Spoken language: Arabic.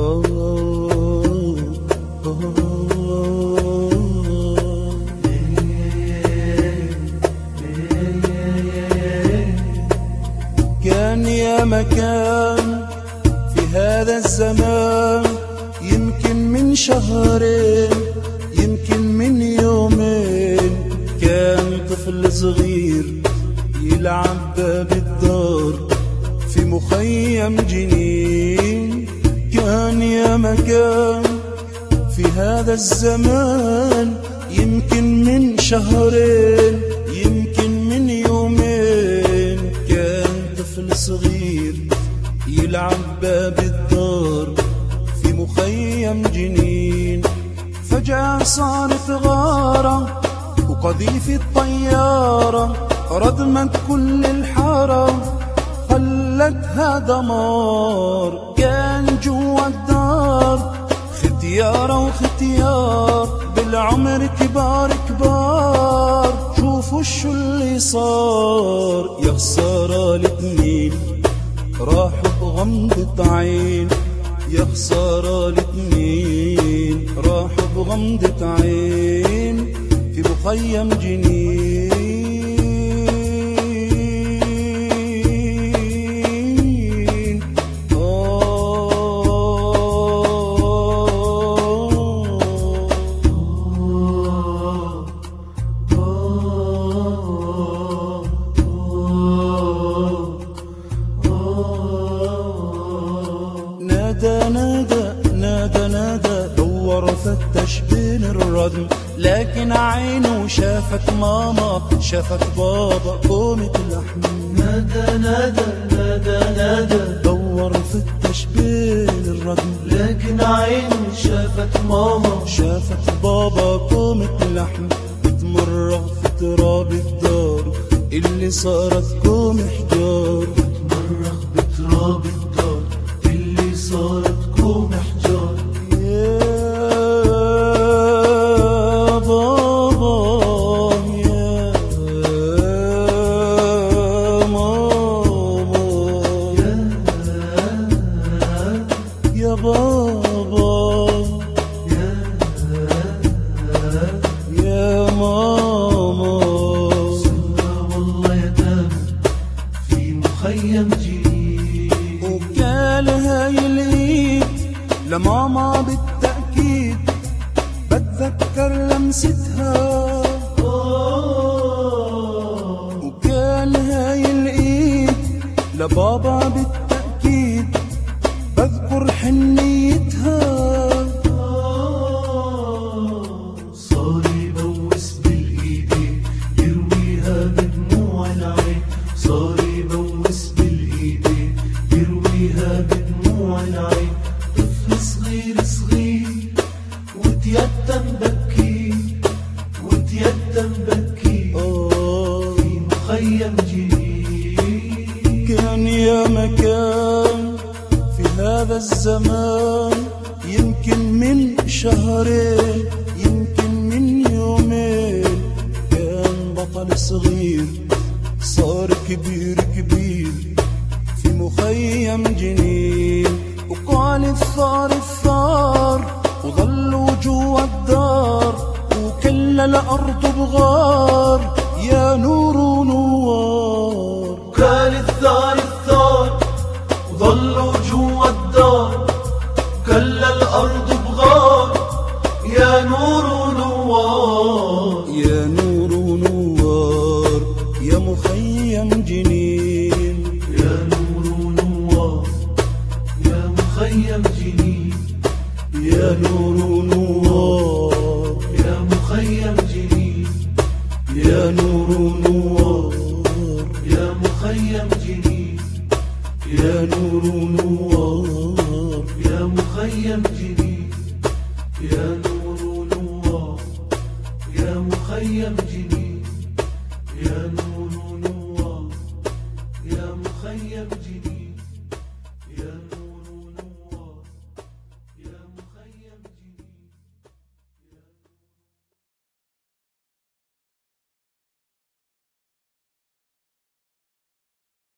كان يا مكان في هذا الزمان، يمكن من شهرين يمكن من يومين، كان طفل صغير يلعب بالدار في مخيم جنين. كان يا مكان في هذا الزمان، يمكن من شهرين يمكن من يومين، كان طفل صغير يلعب بالدار في مخيم جنين. فجأة صارت غارة وقذيف الطيارة ردمت كل الحارة، خلتها دمار. كان جوا الدار ختيارة وختيار بالعمر كبار كبار، شوفوا شو اللي صار. يا خسارة الاتنين راحوا بغمضة عين، يا خسارة الاتنين راحوا بغمضة عين في مخيم جنين. نادى دور فتش بين الردم، لكن عينه شافت ماما شافت بابا قومة اللحم. نادى دور فتش بين الردم، لكن عينه شافت ماما شافت بابا قومة اللحم. بتمرغ في تراب الدار اللي صارت كوم حجار، بتمرغ بتراب الدار اللي صارت كوم حجار. يا بابا يا ماما، صرنا والله يتامى في مخيم جديد. وكان هاي الايد لماما بالتأكيد، بتذكر لمستها. وكان هاي الايد لبابا بالتأكيد، بذكر حنيتها. صار يبوس بالايدين يرويها بدموع العين، صار يبوس بالايدين يرويها بدموع العين. طفل صغير صغير وتيتم بكي وتيتم بكي في مخيم جديد. كان يا مكان في هذا الزمان، يمكن من شهرين يمكن من يومين، كان بطل صغير صار كبير كبير في مخيم جنين. وقال الثار الثار وظلوا جوا الدار، وكل الأرض بغار يا نور ونوار. كان الثار الثار وظلوا جوا الدار، كل الأرض بغار يا نور ونوار. يا نور ونوار يا مخيم جنين، يا نور ونوار يا مخيم جنين، يا نور ونوار يا مخيم جنين، يا نور ونوار يا مخيم جنين، يا نور ونوار يا مخيم جنين، يا نور ونوار يا مخيم جنين، يا نور ونوار يا مخيم جنين.